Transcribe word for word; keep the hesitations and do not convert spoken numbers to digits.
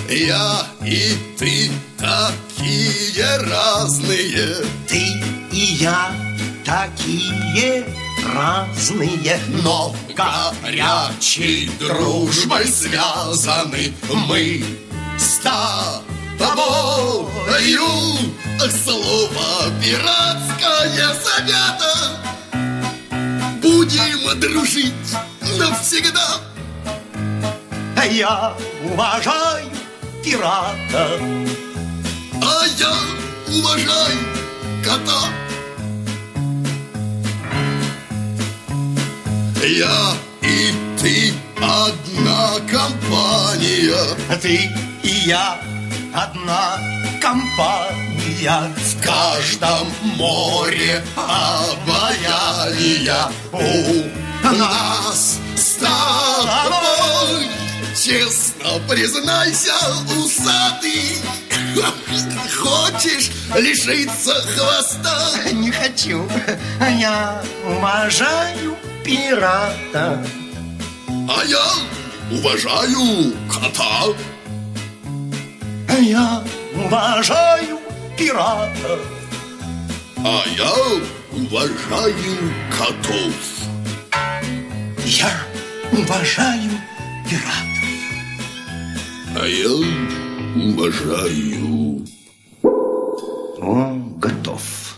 Я и ты такие разные. Ты и я такие разные, но горячей дружбой связаны мы с тобою. Слово пиратское завета. Будем дружить навсегда. Я уважаю пирата, а я уважаю кота. Я и ты одна компания. Ты и я одна компания. В каждом море обаяния у нас с тобой. Честно признайся, усатый, хочешь лишиться хвоста? Не хочу. Я уважаю пирата, а я уважаю кота. Я уважаю пирата, а я уважаю котов. Я уважаю пирата, а я уважаю... Он готов.